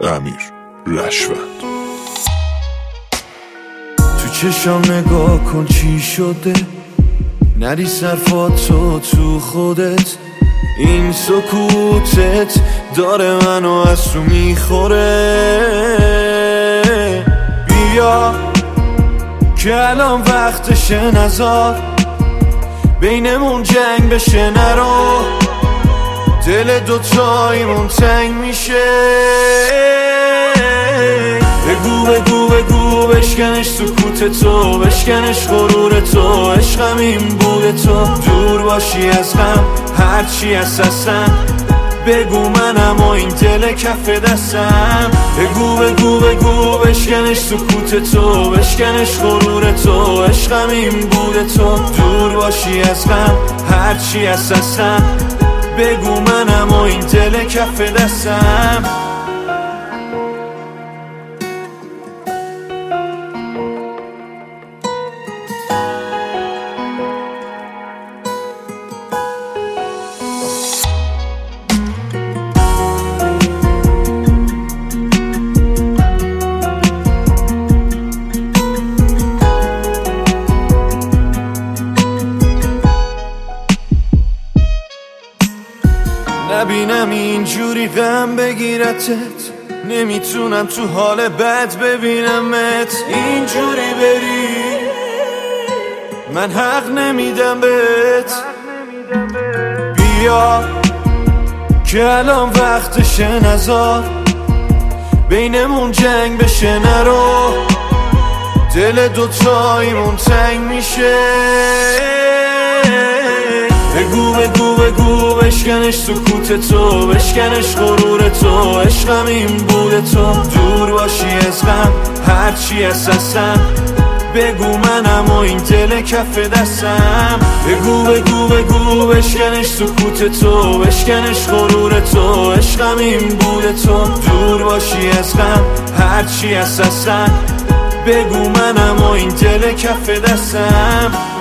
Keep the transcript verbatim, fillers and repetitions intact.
امیر رشوند. تو چشم نگاه کن چی شده، نری صرفاتو تو خودت، این سکوتت داره منو از تو میخوره. بیا که الان وقتشه، نزار بینمون جنگ بشه، نرو دل دوتاییمون تنگ میشه. بگو بگو بگو بشکنش سکوت تو، بشکنش غرور تو، عشقم این بود تو، دور باشی از غم هرچی هست هستم. بگو منم و این دل کف دستم. بگو بگو بگو بشکنش سکوت تو، بشکنش غرور تو، عشقم این بود تو، دور باشی از غم هرچی هست هستم. بگو منم و این دل کف دستم. نبینم اینجوری غم بگیرتت، نمیتونم تو حال بد ببینمت. اینجوری بری من حق نمیدم بهت. بیا که الان وقتشه، نزار بینمون جنگ بشه، نرو دل دوتاییمون تنگ میشه. بگو بگو بگو بشکنش سکوت تو، بشکنش غرور تو، عشقم این بود تو، دور باشی از غم هرچی هست هستم. بگو منم و این دل کف دستم. بگو بگو بگو بشکنش سکوت تو، بشکنش غرور تو، عشقم این بود تو، دور باشی از غم هرچی هست هستم. بگو منم و این دل کف دستم.